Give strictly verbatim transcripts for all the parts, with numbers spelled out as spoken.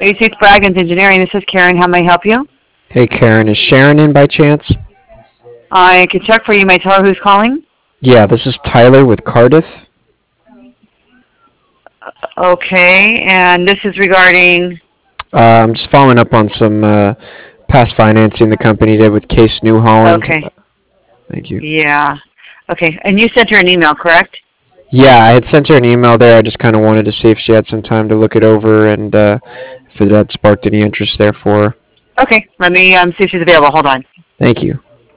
A C Spraggins Engineering. This is Karen. How may I help you? Hey Karen, is Sharon in by chance? I can check for you. May I tell her who's calling? Yeah, this is Tyler with Cardiff. Okay, and this is regarding. Uh, I'm just following up on some uh, past financing the company did with Case New Holland. Okay, Thank you. yeah. Okay, and you sent her an email, correct? Yeah, I had sent her an email there. I just kind of wanted to see if she had some time to look it over and uh, if it had sparked any interest there for her. Okay, let me um, see if she's available. Hold on. Thank you.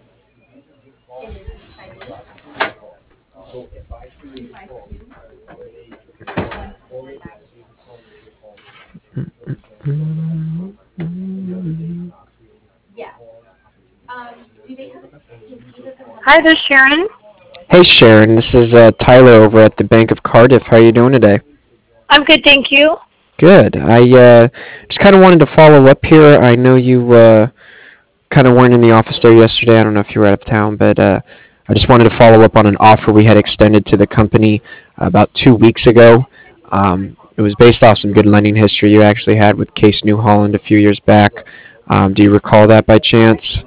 Hi, this is Sharon. Hey Sharon, this is uh, Tyler over at the Bank of Cardiff. How are you doing today? I'm good, thank you. Good. I uh, just kind of wanted to follow up here. I know you uh, kind of weren't in the office there yesterday. I don't know if you were out of town, but uh, I just wanted to follow up on an offer we had extended to the company about two weeks ago. Um, it was based off some good lending history you actually had with Case New Holland a few years back. Um, do you recall that by chance?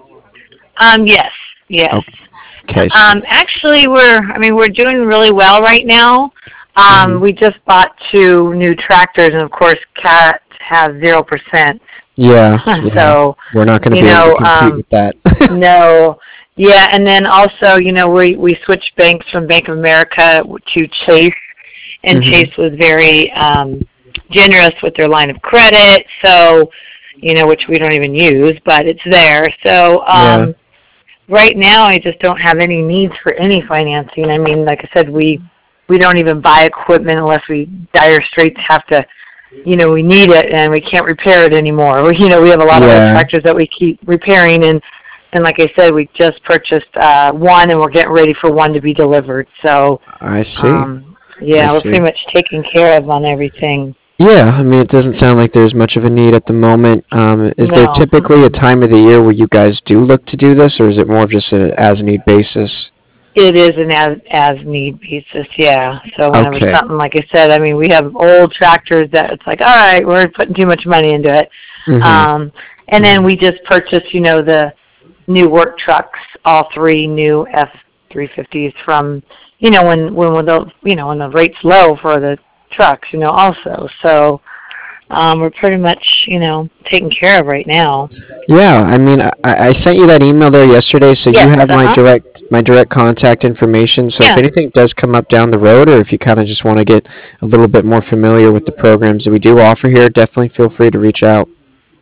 Um, yes, yes. Okay. So, Um, actually, we're, I mean, we're doing really well right now. Um, mhm. we just bought two new tractors, and of course, Cat has zero percent. Yeah, yeah. So, We're not going to you be able to know, compete um, with that. no, yeah, and then also, you know, we we switched banks from Bank of America to Chase, and hmm Chase was very um, generous with their line of credit. So, you know, which we don't even use, but it's there. So, Yeah. um, right now, I just don't have any needs for any financing. I mean, like I said, we we don't even buy equipment unless we dire straits have to. You know, we need it and we can't repair it anymore. We, you know, we have a lot of old Yeah. tractors that we keep repairing, and and like I said, we just purchased uh, one, and we're getting ready for one to be delivered. So, I see. um, I yeah, we're pretty see. much taken care of on everything. Yeah, I mean, it doesn't sound like there's much of a need at the moment. Um, is there No, typically a mm-mm. time of the year where you guys do look to do this, or is it more of just a as-need basis? It is an as as need basis, yeah. So whenever Okay. something, like I said, I mean, we have old tractors that it's like, all right, we're putting too much money into it. Mm-hmm. Um, and then we just purchased, you know, the new work trucks, all three new F three fifties from, you know, when when when the you know when the rate's low for the trucks, you know, also. So um, we're pretty much, you know, taken care of right now. Yeah, I mean, I, I sent you that email there yesterday, so you Yes, have uh my huh. direct my direct contact information. So if Yeah. anything does come up down the road, or if you kind of just want to get a little bit more familiar with the programs that we do offer here, definitely feel free to reach out.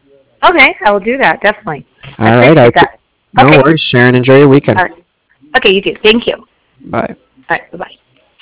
Okay, I will do that definitely. I All right, I appreciate pre- that. no Okay. worries, Sharon. Enjoy your All weekend. right. Okay, you too. Thank you. All Bye. right. Bye bye.